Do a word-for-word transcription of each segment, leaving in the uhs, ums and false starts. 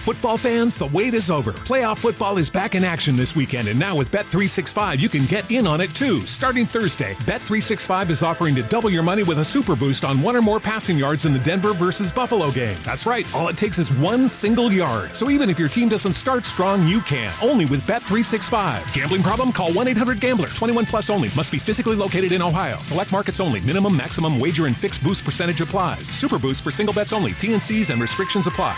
Football fans, the wait is over. Playoff football is back in action this weekend, and now with Bet three sixty-five, you can get in on it too. Starting Thursday, Bet three sixty-five is offering to double your money with a super boost on one or more passing yards in the Denver versus Buffalo game. That's right, all it takes is one single yard. So even if your team doesn't start strong, you can. Only with Bet three sixty-five. Gambling problem? Call one eight hundred gambler. twenty-one plus only. Must be physically located in Ohio. Select markets only. Minimum, maximum wager and fixed boost percentage applies. Super boost for single bets only. T and C's and restrictions apply.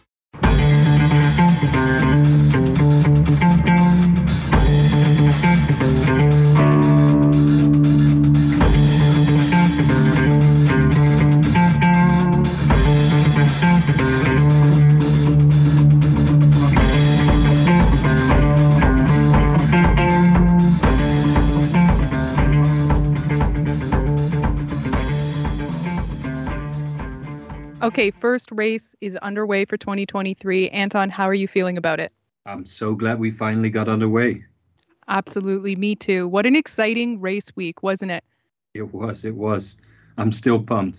Okay, first race is underway for twenty twenty-three. Anton, how are you feeling about it? I'm so glad we finally got underway. Absolutely, me too. What an exciting race week, wasn't it? It was, it was. I'm still pumped.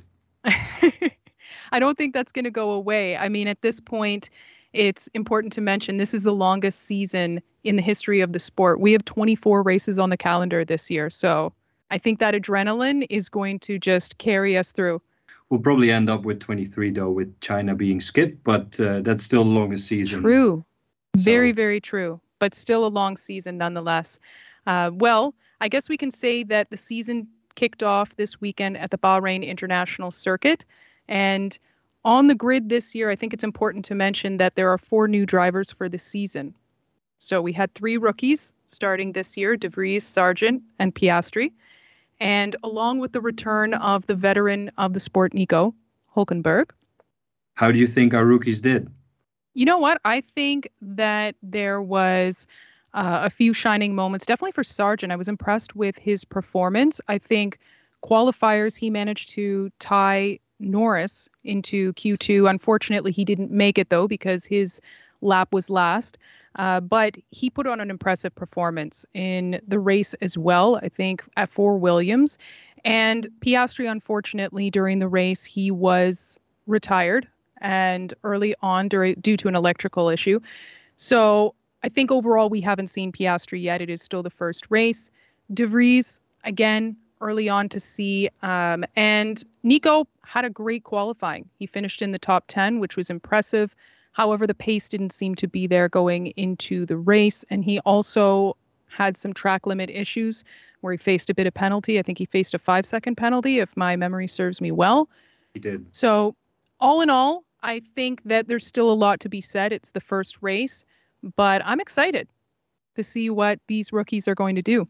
I don't think that's going to go away. I mean, at this point, it's important to mention this is the longest season in the history of the sport. We have twenty-four races on the calendar this year. So I think that adrenaline is going to just carry us through. We'll probably end up with twenty-three, though, with China being skipped, but uh, that's still the longest season. True. So. Very, very true, but still a long season nonetheless. Uh, well, I guess we can say that the season kicked off this weekend at the Bahrain International Circuit. And on the grid this year, I think it's important to mention that there are four new drivers for the season. So we had three rookies starting this year, De Vries, Sargent, and Piastri. And along with the return of the veteran of the sport, Nico Hülkenberg. How do you think our rookies did? You know what? I think that there was uh, a few shining moments. Definitely for Sargent, I was impressed with his performance. I think qualifiers, he managed to tie Norris into Q two. Unfortunately, he didn't make it, though, because his lap was last. Uh, but he put on an impressive performance in the race as well, I think, at for Williams. And Piastri, unfortunately, during the race, he was retired and early on during, due to an electrical issue. So I think overall we haven't seen Piastri yet. It is still the first race. De Vries, again, early on to see. Um, and Nico had a great qualifying. He finished in the top ten, which was impressive. However, the pace didn't seem to be there going into the race. And he also had some track limit issues where he faced a bit of penalty. I think he faced a five second penalty, if my memory serves me well. He did. So all in all, I think that there's still a lot to be said. It's the first race, but I'm excited to see what these rookies are going to do.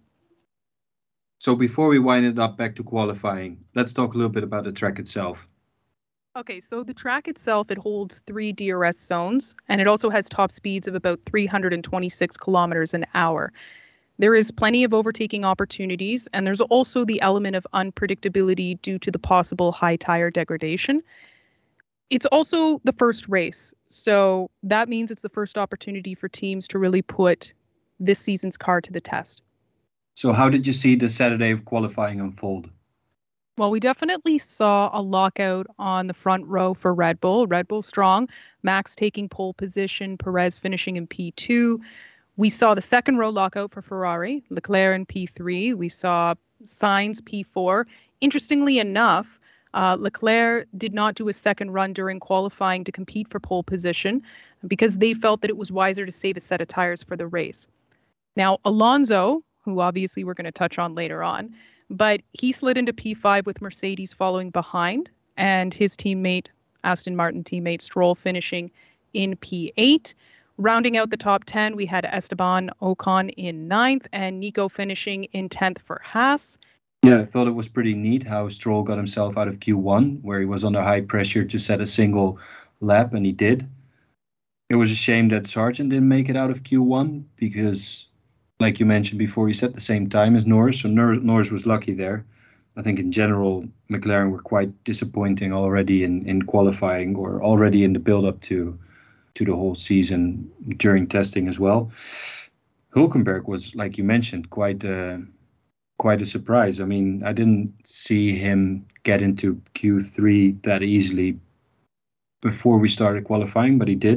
So before we wind it up back to qualifying, let's talk a little bit about the track itself. Okay, so the track itself, it holds three D R S zones, and it also has top speeds of about three hundred twenty-six kilometers an hour. There is plenty of overtaking opportunities, and there's also the element of unpredictability due to the possible high tire degradation. It's also the first race, so that means it's the first opportunity for teams to really put this season's car to the test. So how did you see the Saturday of qualifying unfold? Well, we definitely saw a lockout on the front row for Red Bull. Red Bull strong, Max taking pole position, Perez finishing in P two. We saw the second row lockout for Ferrari, Leclerc in P three. We saw Sainz P four. Interestingly enough, uh, Leclerc did not do a second run during qualifying to compete for pole position because they felt that it was wiser to save a set of tires for the race. Now, Alonso, who obviously we're going to touch on later on, but he slid into P five with Mercedes following behind, and his teammate, Aston Martin teammate Stroll, finishing in P eight. Rounding out the top ten, we had Esteban Ocon in ninth and Nico finishing in tenth for Haas. Yeah, I thought it was pretty neat how Stroll got himself out of Q one, where he was under high pressure to set a single lap, and he did. It was a shame that Sargent didn't make it out of Q one because, like you mentioned before, he set the same time as Norris, so Nor- Norris was lucky there. I think in general, McLaren were quite disappointing already in, in qualifying or already in the build-up to to the whole season during testing as well. Hülkenberg was, like you mentioned, quite a, quite a surprise. I mean, I didn't see him get into Q three that easily before we started qualifying, but he did.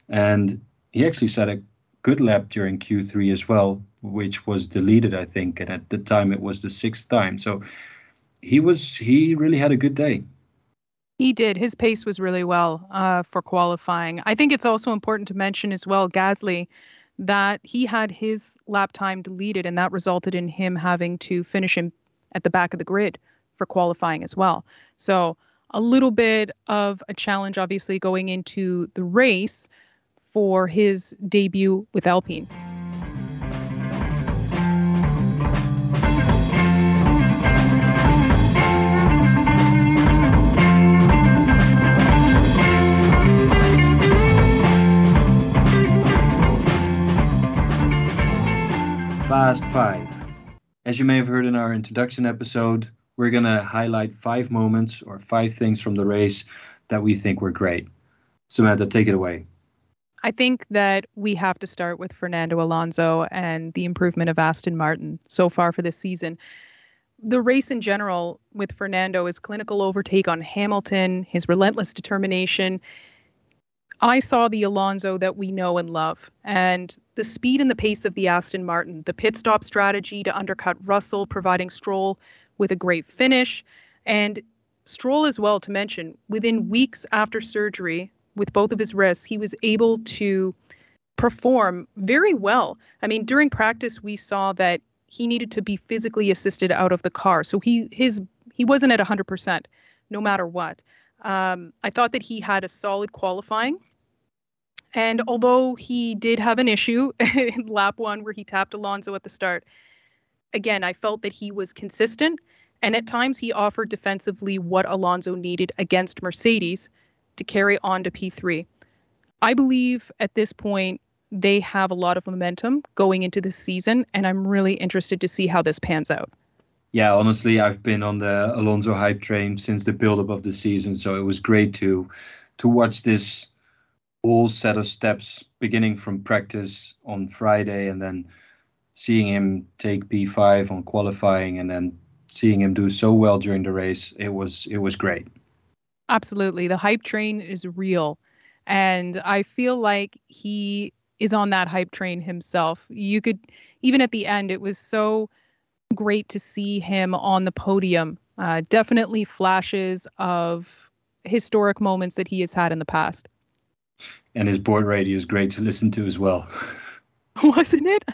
And he actually set a good lap during Q three as well, which was deleted, I think. And at the time, it was the sixth time. So he was he really had a good day. He did. His pace was really well uh, for qualifying. I think it's also important to mention as well, Gasly, that he had his lap time deleted, and that resulted in him having to finish him at the back of the grid for qualifying as well. So a little bit of a challenge, obviously, going into the race for his debut with Alpine. Fast Five. As you may have heard in our introduction episode, we're going to highlight five moments or five things from the race that we think were great. Samantha, take it away. I think that we have to start with Fernando Alonso and the improvement of Aston Martin so far for this season. The race in general with Fernando, his clinical overtake on Hamilton, his relentless determination. I saw the Alonso that we know and love, and the speed and the pace of the Aston Martin, the pit stop strategy to undercut Russell, providing Stroll with a great finish, and Stroll as well, to mention, within weeks after surgery with both of his wrists, he was able to perform very well. I mean, during practice, we saw that he needed to be physically assisted out of the car. So he his he wasn't at one hundred percent no matter what. Um, I thought that he had a solid qualifying. And although he did have an issue in lap one where he tapped Alonso at the start, again, I felt that he was consistent. And at times he offered defensively what Alonso needed against Mercedes to carry on to P three. I believe at this point they have a lot of momentum going into this season, and I'm really interested to see how this pans out. Yeah, honestly, I've been on the Alonso hype train since the build-up of the season, so it was great to to watch this whole set of steps beginning from practice on Friday and then seeing him take P five on qualifying and then seeing him do so well during the race. It was it was great. Absolutely. The hype train is real. And I feel like he is on that hype train himself. You could, even at the end, it was so great to see him on the podium. Uh, definitely flashes of historic moments that he has had in the past. And his board radio is great to listen to as well. Wasn't it?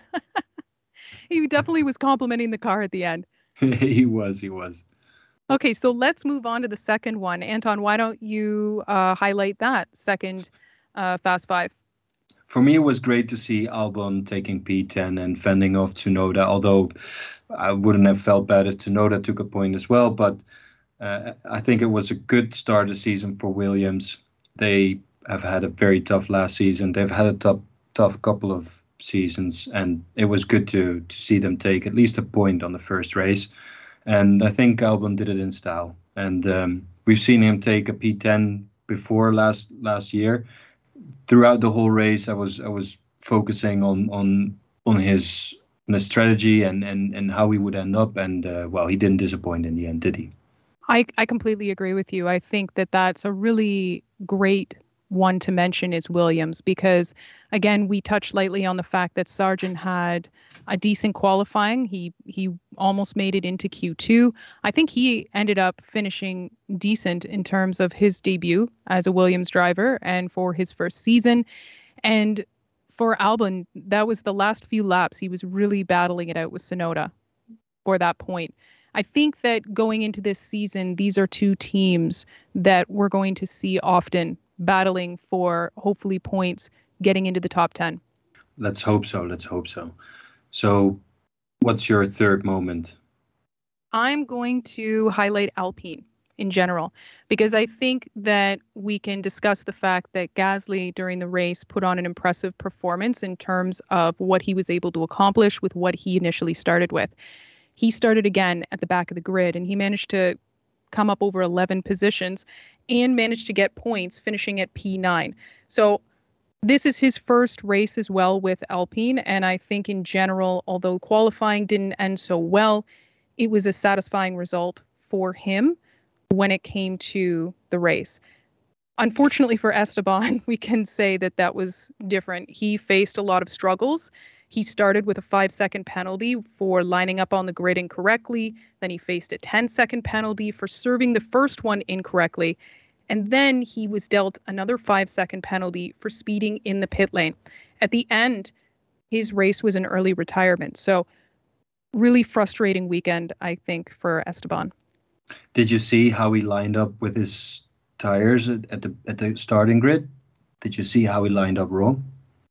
He definitely was complimenting the car at the end. he was, he was. Okay, so let's move on to the second one. Anton, why don't you uh, highlight that second uh, Fast Five? For me, it was great to see Albon taking P ten and fending off Tsunoda, although I wouldn't have felt bad if Tsunoda took a point as well. But uh, I think it was a good start of the season for Williams. They have had a very tough last season. They've had a tough, tough couple of seasons, and it was good to to see them take at least a point on the first race. And I think Albon did it in style. And um, we've seen him take a P ten before last last year. Throughout the whole race, I was I was focusing on on on his on his strategy and and and how he would end up. And uh, well, he didn't disappoint in the end, did he? I I completely agree with you. I think that that's a really great one to mention is Williams, because again, we touched lightly on the fact that Sargent had a decent qualifying. He he almost made it into Q two. I think he ended up finishing decent in terms of his debut as a Williams driver and for his first season. And for Albon, that was the last few laps. He was really battling it out with Tsunoda for that point. I think that going into this season, these are two teams that we're going to see often battling for hopefully points getting into the top ten. Let's hope so. Let's hope so. So what's your third moment? I'm going to highlight Alpine in general, because I think that we can discuss the fact that Gasly during the race put on an impressive performance in terms of what he was able to accomplish with what he initially started with. He started again at the back of the grid, and he managed to come up over eleven positions and managed to get points, finishing at P nine. So this is his first race as well with Alpine. And I think in general, although qualifying didn't end so well, it was a satisfying result for him when it came to the race. Unfortunately for Esteban, we can say that that was different. He faced a lot of struggles. He started with a five-second penalty for lining up on the grid incorrectly. Then he faced a ten-second penalty for serving the first one incorrectly. And then he was dealt another five-second penalty for speeding in the pit lane. At the end, his race was an early retirement. So really frustrating weekend, I think, for Esteban. Did you see how he lined up with his tires at, at the at the starting grid? Did you see how he lined up wrong?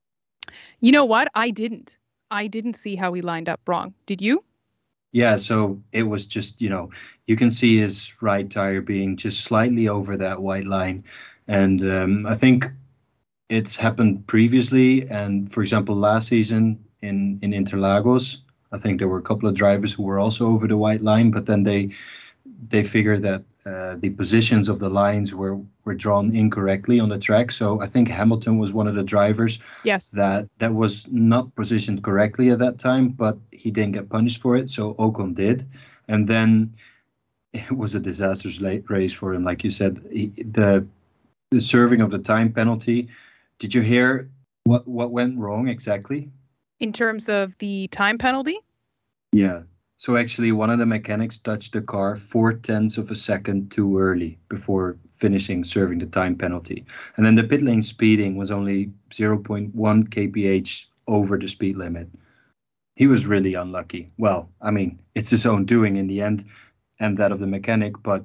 You know what? I didn't. I didn't see how he lined up wrong. Did you? Yeah, so it was just, you know, you can see his right tire being just slightly over that white line. And um, I think it's happened previously. And for example, last season in, in Interlagos, I think there were a couple of drivers who were also over the white line, but then they they figured that uh, the positions of the lines were, were drawn incorrectly on the track. So I think Hamilton was one of the drivers yes. that, that was not positioned correctly at that time, but he didn't get punished for it. So Ocon did. And then it was a disastrous late race for him. Like you said, he, the the serving of the time penalty. Did you hear what, what went wrong exactly? In terms of the time penalty? Yeah. So actually, one of the mechanics touched the car four tenths of a second too early before finishing serving the time penalty. And then the pit lane speeding was only zero point one kph over the speed limit. He was really unlucky. Well, I mean, it's his own doing in the end and that of the mechanic, but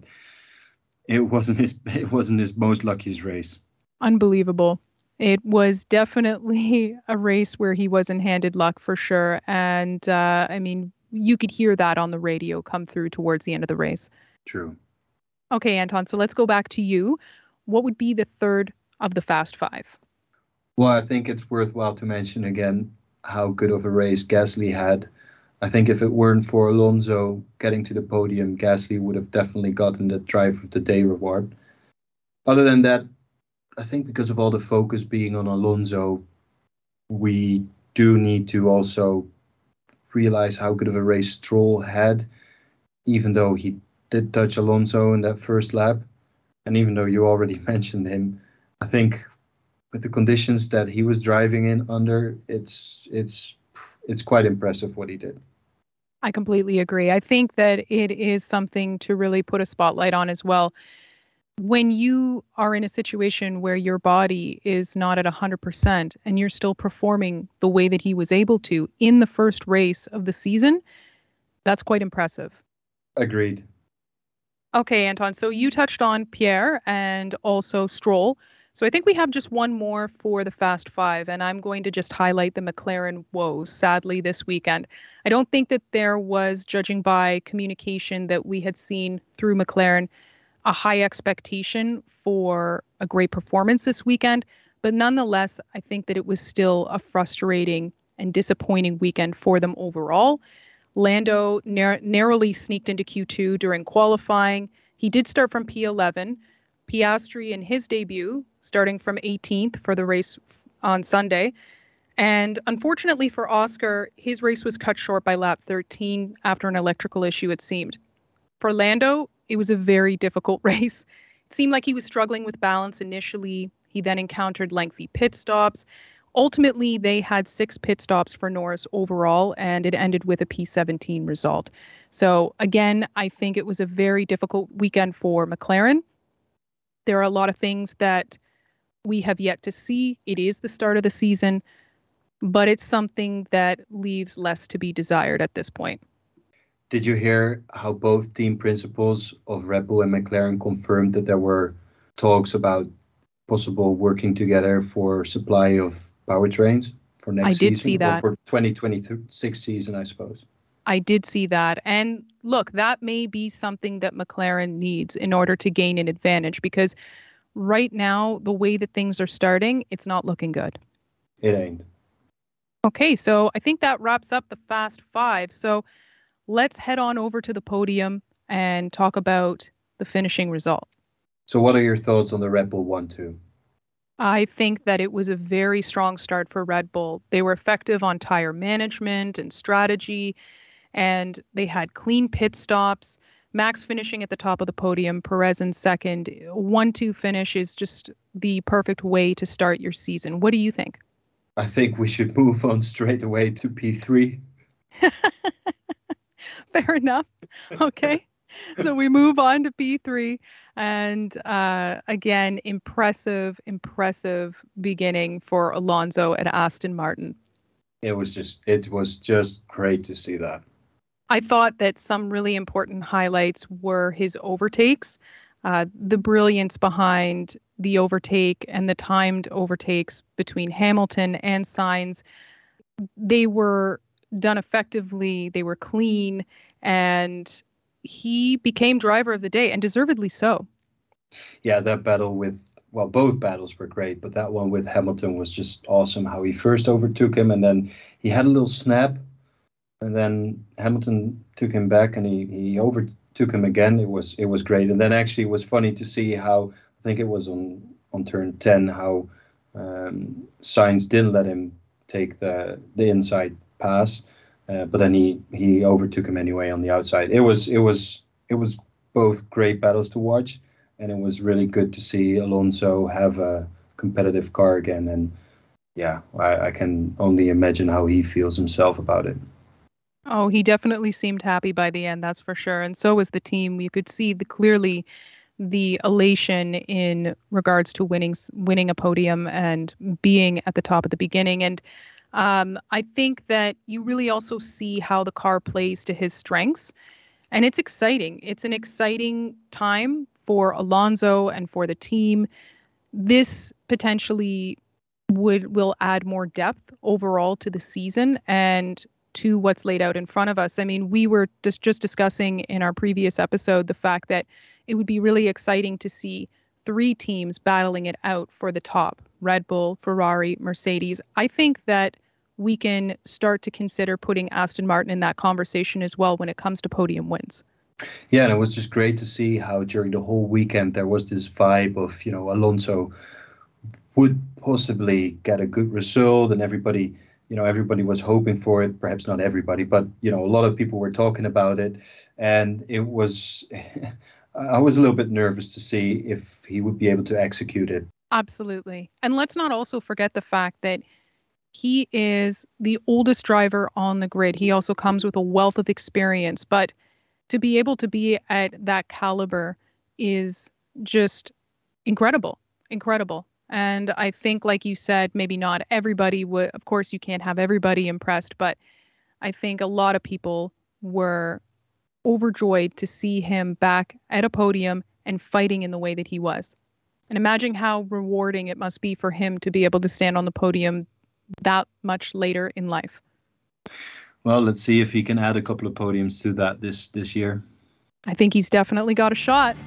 it wasn't his it wasn't his most luckiest race. Unbelievable. It was definitely a race where he wasn't handed luck for sure. And uh, I mean, you could hear that on the radio come through towards the end of the race. True. Okay, Anton, so let's go back to you. What would be the third of the Fast Five? Well, I think it's worthwhile to mention again how good of a race Gasly had. I think if it weren't for Alonso getting to the podium, Gasly would have definitely gotten the Driver of the Day reward. Other than that, I think because of all the focus being on Alonso, we do need to also realize how good of a race Stroll had, even though he did touch Alonso in that first lap. And even though you already mentioned him, I think with the conditions that he was driving in under, it's it's it's quite impressive what he did. I completely agree. I think that it is something to really put a spotlight on as well. When you are in a situation where your body is not at one hundred percent and you're still performing the way that he was able to in the first race of the season, that's quite impressive. Agreed. Okay, Anton, so you touched on Pierre and also Stroll. So I think we have just one more for the Fast Five, and I'm going to just highlight the McLaren woes, sadly, this weekend. I don't think that there was, judging by communication that we had seen through McLaren, a high expectation for a great performance this weekend. But nonetheless, I think that it was still a frustrating and disappointing weekend for them overall. Lando nar- narrowly sneaked into Q two during qualifying. He did start from P eleven. Piastri in his debut, starting from eighteenth for the race on Sunday. And unfortunately for Oscar, his race was cut short by lap thirteen after an electrical issue, it seemed. For Lando, it was a very difficult race. It seemed like he was struggling with balance initially. He then encountered lengthy pit stops. Ultimately, they had six pit stops for Norris overall, and it ended with a P seventeen result. So again, I think it was a very difficult weekend for McLaren. There are a lot of things that we have yet to see. It is the start of the season, but it's something that leaves less to be desired at this point. Did you hear how both team principals of Red Bull and McLaren confirmed that there were talks about possible working together for supply of powertrains for next I season? did see that. Or for twenty twenty-six season, I suppose. I did see that. And look, that may be something that McLaren needs in order to gain an advantage, because right now, the way that things are starting, it's not looking good. It ain't. Okay, so I think that wraps up the Fast Five. So let's head on over to the podium and talk about the finishing result. So what are your thoughts on the Red Bull one two? I think that it was a very strong start for Red Bull. They were effective on tire management and strategy, and they had clean pit stops. Max finishing at the top of the podium, Perez in second. one two finish is just the perfect way to start your season. What do you think? I think we should move on straight away to P three. Fair enough. Okay. So we move on to P three. And uh, again, impressive, impressive beginning for Alonso at Aston Martin. It was just, it was just great to see that. I thought that some really important highlights were his overtakes, uh, the brilliance behind the overtake and the timed overtakes between Hamilton and Sainz. They were done effectively, they were clean, and he became driver of the day, and deservedly so. Yeah, that battle with, well, both battles were great, but that one with Hamilton was just awesome. How he first overtook him, and then he had a little snap, and then Hamilton took him back, and he, he overtook him again. It was it was great. And then actually it was funny to see how, I think it was on, on turn ten, how um, Sainz didn't let him take the the inside pass, uh, but then he, he overtook him anyway on the outside. It was it was it was both great battles to watch, and it was really good to see Alonso have a competitive car again. And yeah, I, I can only imagine how he feels himself about it. Oh, he definitely seemed happy by the end, that's for sure. And so was the team. You could see the clearly the elation in regards to winning winning a podium and being at the top at the beginning. And um, I think that you really also see how the car plays to his strengths. And it's exciting. It's an exciting time for Alonso and for the team. This potentially would will add more depth overall to the season and to what's laid out in front of us. I mean, we were just, just discussing in our previous episode the fact that it would be really exciting to see three teams battling it out for the top: Red Bull, Ferrari, Mercedes. I think that we can start to consider putting Aston Martin in that conversation as well when it comes to podium wins. Yeah, and it was just great to see how during the whole weekend there was this vibe of, you know, Alonso would possibly get a good result, and everybody, you know, everybody was hoping for it. Perhaps not everybody, but, you know, a lot of people were talking about it. And it was, I was a little bit nervous to see if he would be able to execute it. Absolutely. And let's not also forget the fact that he is the oldest driver on the grid. He also comes with a wealth of experience, but to be able to be at that caliber is just incredible, incredible. And I think, like you said, maybe not everybody would, of course, you can't have everybody impressed, but I think a lot of people were overjoyed to see him back at a podium and fighting in the way that he was. And imagine how rewarding it must be for him to be able to stand on the podium that much later in life. Well, let's see if he can add a couple of podiums to that this this year. I think he's definitely got a shot.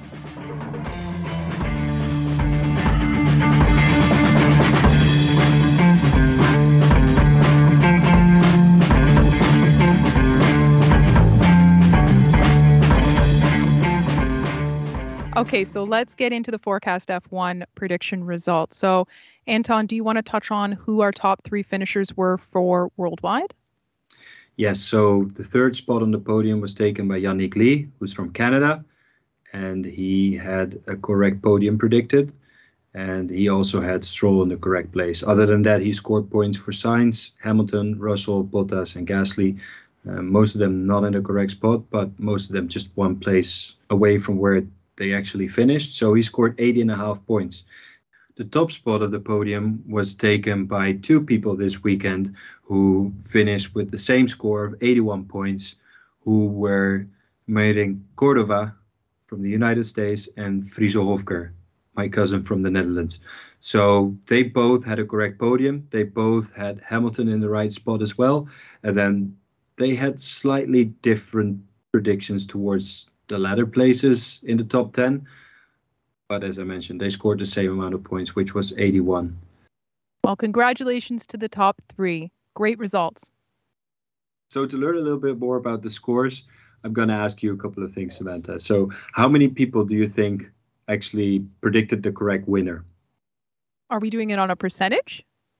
Okay, so let's get into the Forecast F one prediction results. So, Anton, do you want to touch on who our top three finishers were for worldwide? Yes, so the third spot on the podium was taken by Yannick Lee, who's from Canada, and he had a correct podium predicted, and he also had Stroll in the correct place. Other than that, he scored points for Sainz, Hamilton, Russell, Bottas, and Gasly. Uh, most of them not in the correct spot, but most of them just one place away from where they actually finished. So he scored eighty and a half points. The top spot of the podium was taken by two people this weekend who finished with the same score of eighty-one points, who were Meirink Cordova from the United States and Friso Hofker, my cousin from the Netherlands. So they both had a correct podium. They both had Hamilton in the right spot as well. And then they had slightly different predictions towards the latter places in the top ten. But as I mentioned, they scored the same amount of points, which was eighty-one. Well, congratulations to the top three. Great results. So to learn a little bit more about the scores, I'm going to ask you a couple of things, Samantha. So how many people do you think actually predicted the correct winner? Are we doing it on a percentage?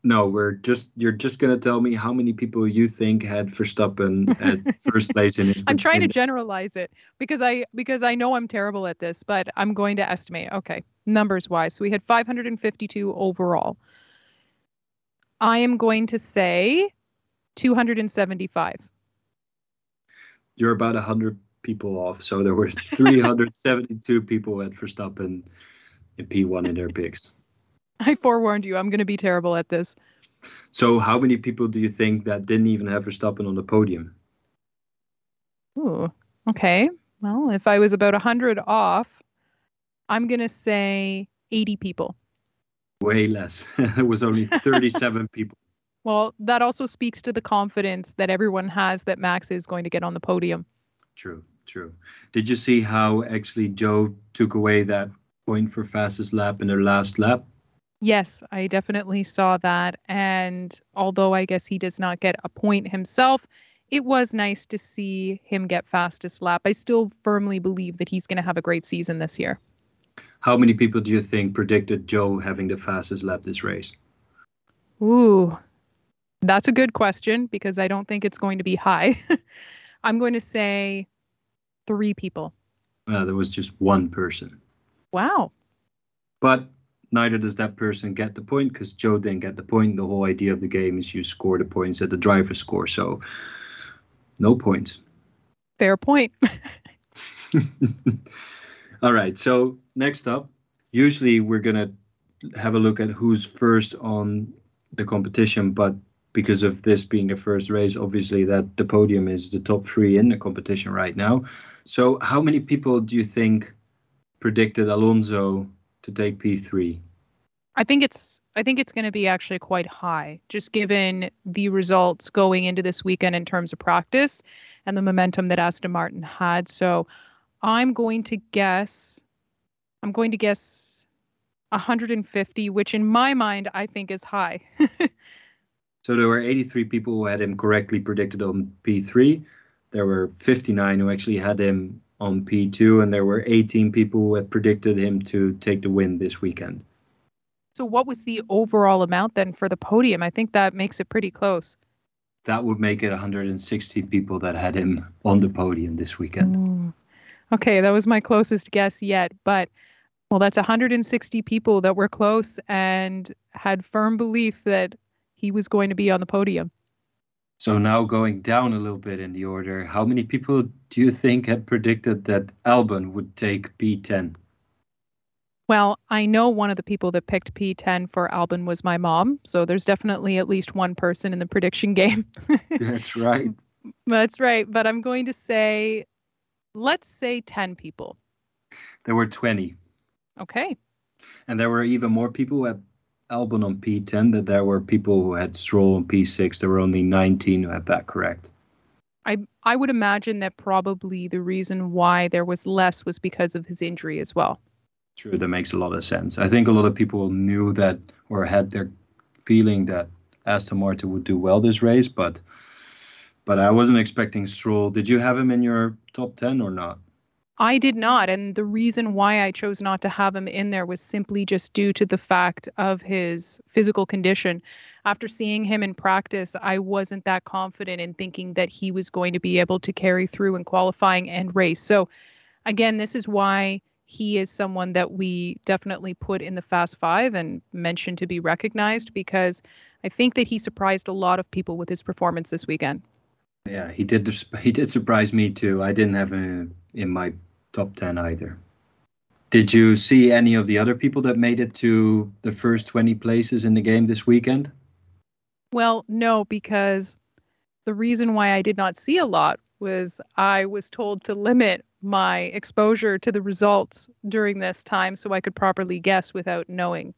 No, we're just you're just gonna tell me how many people you think had Verstappen at first place in his. I'm trying to in- generalize it because I because I know I'm terrible at this, but I'm going to estimate. Okay, numbers wise, so we had five hundred fifty-two overall. I am going to say two hundred seventy-five. You're about one hundred people off, so there were three hundred seventy-two people at Verstappen in P one in their picks. I forewarned you, I'm going to be terrible at this. So how many people do you think that didn't even have Verstappen on the podium? Ooh, okay. Well, if I was about one hundred off, I'm going to say eighty people. Way less. It was only thirty-seven people. Well, that also speaks to the confidence that everyone has that Max is going to get on the podium. True, true. Did you see how actually Joe took away that point for fastest lap in their last lap? Yes, I definitely saw that. And although I guess he does not get a point himself, it was nice to see him get fastest lap. I still firmly believe that he's going to have a great season this year. How many people do you think predicted Joe having the fastest lap this race? Ooh, that's a good question because I don't think it's going to be high. I'm going to say three people. Uh, there was just one person. Wow. But neither does that person get the point because Joe didn't get the point. The whole idea of the game is you score the points that the driver score. So no points. Fair point. All right. So next up, usually we're going to have a look at who's first on the competition. But because of this being the first race, obviously that the podium is the top three in the competition right now. So how many people do you think predicted Alonso to take P three? I think it's I think it's going to be actually quite high, just given the results going into this weekend in terms of practice and the momentum that Aston Martin had. So I'm going to guess I'm going to guess one hundred fifty, which in my mind I think is high. So there were eighty-three people who had him correctly predicted on P three. There were fifty-nine who actually had him on P two, and there were eighteen people who had predicted him to take the win this weekend. So what was the overall amount then for the podium? I think that makes it pretty close. That would make it one hundred sixty people that had him on the podium this weekend. Ooh. Okay, that was my closest guess yet. But, well, that's one hundred sixty people that were close and had firm belief that he was going to be on the podium. So now going down a little bit in the order, how many people do you think had predicted that Albon would take P ten? Well, I know one of the people that picked P ten for Albon was my mom. So there's definitely at least one person in the prediction game. That's right. That's right. But I'm going to say, let's say ten people. There were twenty. Okay. And there were even more people who had Albon on P ten than there were people who had Stroll on P six. There were only nineteen who had that correct. I I would imagine that probably the reason why there was less was because of his injury as well. True, that makes a lot of sense. I think a lot of people knew that or had their feeling that Aston Martin would do well this race, but but I wasn't expecting Stroll. Did you have him in your top ten or not? I did not. And the reason why I chose not to have him in there was simply just due to the fact of his physical condition. After seeing him in practice, I wasn't that confident in thinking that he was going to be able to carry through in qualifying and race. So again, this is why he is someone that we definitely put in the Fast Five and mentioned to be recognized, because I think that he surprised a lot of people with his performance this weekend. Yeah, he did. He did surprise me too. I didn't have him in my top ten either. Did you see any of the other people that made it to the first twenty places in the game this weekend? Well, no, because the reason why I did not see a lot was I was told to limit my exposure to the results during this time so I could properly guess without knowing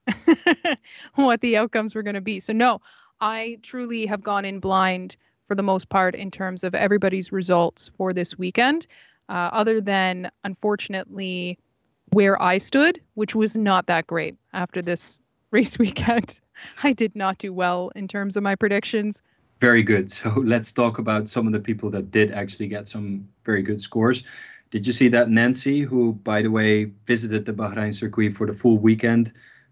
what the outcomes were going to be. So no, I truly have gone in blind for the most part in terms of everybody's results for this weekend, uh, other than, unfortunately, where I stood, which was not that great after this race weekend. I did not do well in terms of my predictions. Very good. So let's talk about some of the people that did actually get some very good scores. Did you see that Nancy, who, by the way, visited the Bahrain circuit for the full weekend,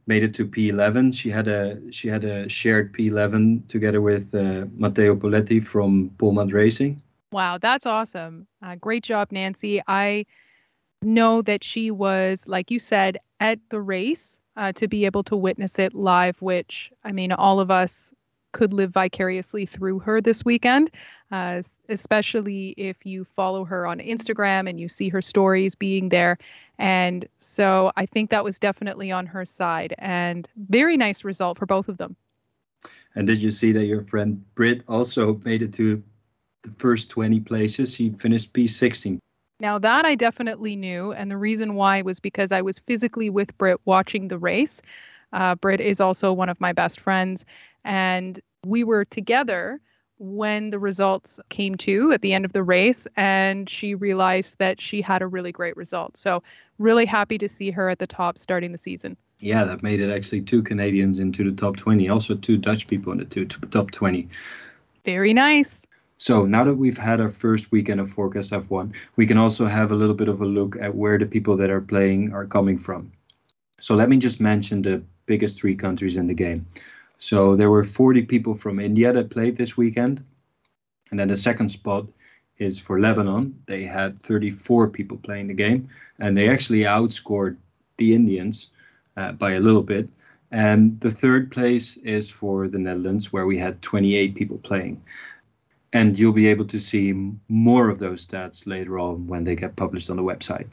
made it to P eleven. She had a she had a shared P eleven together with uh, Matteo Poletti from Pullman Racing. Wow, that's awesome. Uh, great job, Nancy. I know that she was, like you said, at the race uh, to be able to witness it live, which, I mean, all of us could live vicariously through her this weekend, uh, especially if you follow her on Instagram and you see her stories being there. And so I think that was definitely on her side, and very nice result for both of them. And did you see that your friend Britt also made it to the first twenty places? She finished P sixteen. Now that I definitely knew, and the reason why was because I was physically with Britt watching the race. Uh, Britt is also one of my best friends, and we were together when the results came to at the end of the race, and she realized that she had a really great result. So really happy to see her at the top starting the season. Yeah, that made it actually two Canadians into the top twenty, also two Dutch people in the two top twenty. Very nice. So now that we've had our first weekend of Forecast F one, we can also have a little bit of a look at where the people that are playing are coming from. So let me just mention the biggest three countries in the game. So there were forty people from India that played this weekend. And then the second spot is for Lebanon. They had thirty-four people playing the game, and they actually outscored the Indians uh, by a little bit. And the third place is for the Netherlands, where we had twenty-eight people playing. And you'll be able to see more of those stats later on when they get published on the website.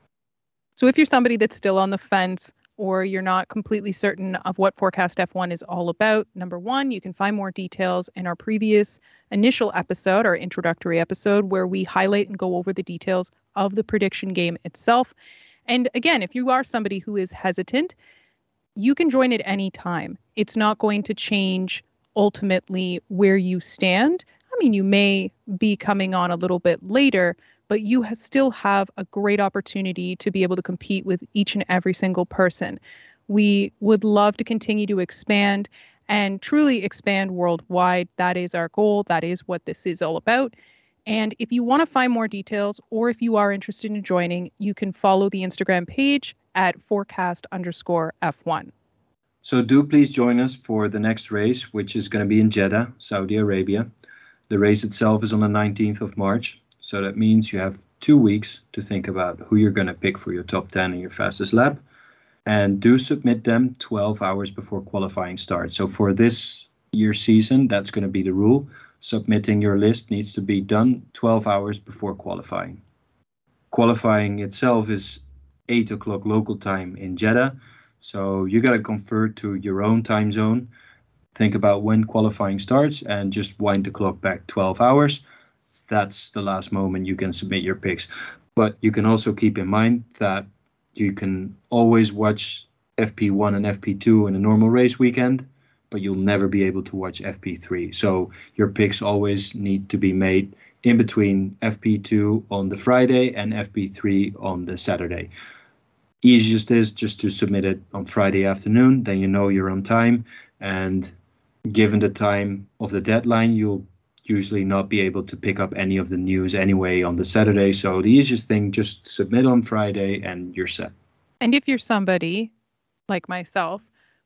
So if you're somebody that's still on the fence, or you're not completely certain of what Forecast F one is all about, number one, you can find more details in our previous initial episode, our introductory episode, where we highlight and go over the details of the prediction game itself. And again, if you are somebody who is hesitant, you can join at any time. It's not going to change ultimately where you stand. I mean, you may be coming on a little bit later, but you ha- still have a great opportunity to be able to compete with each and every single person. We would love to continue to expand and truly expand worldwide. That is our goal. That is what this is all about. And if you want to find more details, or if you are interested in joining, you can follow the Instagram page at forecast underscore F1. So do please join us for the next race, which is going to be in Jeddah, Saudi Arabia. The race itself is on the nineteenth of March. So that means you have two weeks to think about who you're going to pick for your top ten and your fastest lap. And do submit them twelve hours before qualifying starts. So for this year's season, that's going to be the rule. Submitting your list needs to be done twelve hours before qualifying. Qualifying itself is eight o'clock local time in Jeddah. So you got to convert to your own time zone. Think about when qualifying starts and just wind the clock back twelve hours. That's the last moment you can submit your picks. But you can also keep in mind that you can always watch F P one and F P two in a normal race weekend, but you'll never be able to watch F P three. So your picks always need to be made in between F P two on the Friday and F P three on the Saturday. Easiest is just to submit it on Friday afternoon, then you know you're on time, and given the time of the deadline, you'll usually not be able to pick up any of the news anyway on the Saturday. So the easiest thing, just submit on Friday and you're set. And if you're somebody like myself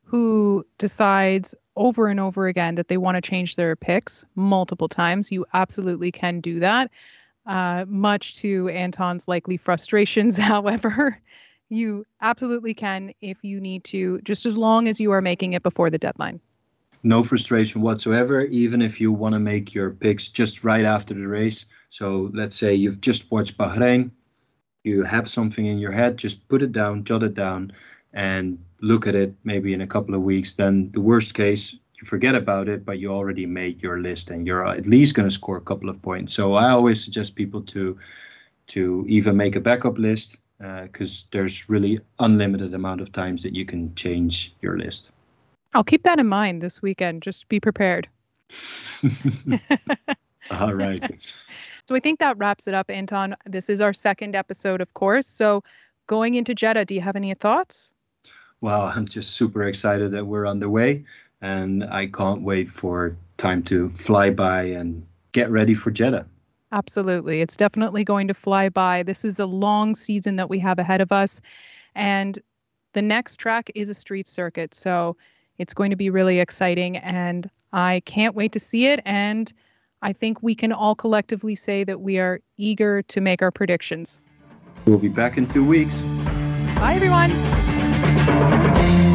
who decides over and over again that they want to change their picks multiple times, you absolutely can do that. Uh, much to Anton's likely frustrations, however, you absolutely can if you need to, just as long as you are making it before the deadline. No frustration whatsoever, even if you want to make your picks just right after the race. So let's say you've just watched Bahrain, you have something in your head, just put it down, jot it down, and look at it maybe in a couple of weeks. Then the worst case, you forget about it, but you already made your list and you're at least going to score a couple of points. So I always suggest people to to even make a backup list, because uh, there's really unlimited amount of times that you can change your list. I'll keep that in mind this weekend. Just be prepared. All right. So I think that wraps it up, Anton. This is our second episode, of course. So going into Jeddah, do you have any thoughts? Well, I'm just super excited that we're on the way, and I can't wait for time to fly by and get ready for Jeddah. Absolutely. It's definitely going to fly by. This is a long season that we have ahead of us. And the next track is a street circuit. So it's going to be really exciting, and I can't wait to see it. And I think we can all collectively say that we are eager to make our predictions. We'll be back in two weeks. Bye, everyone.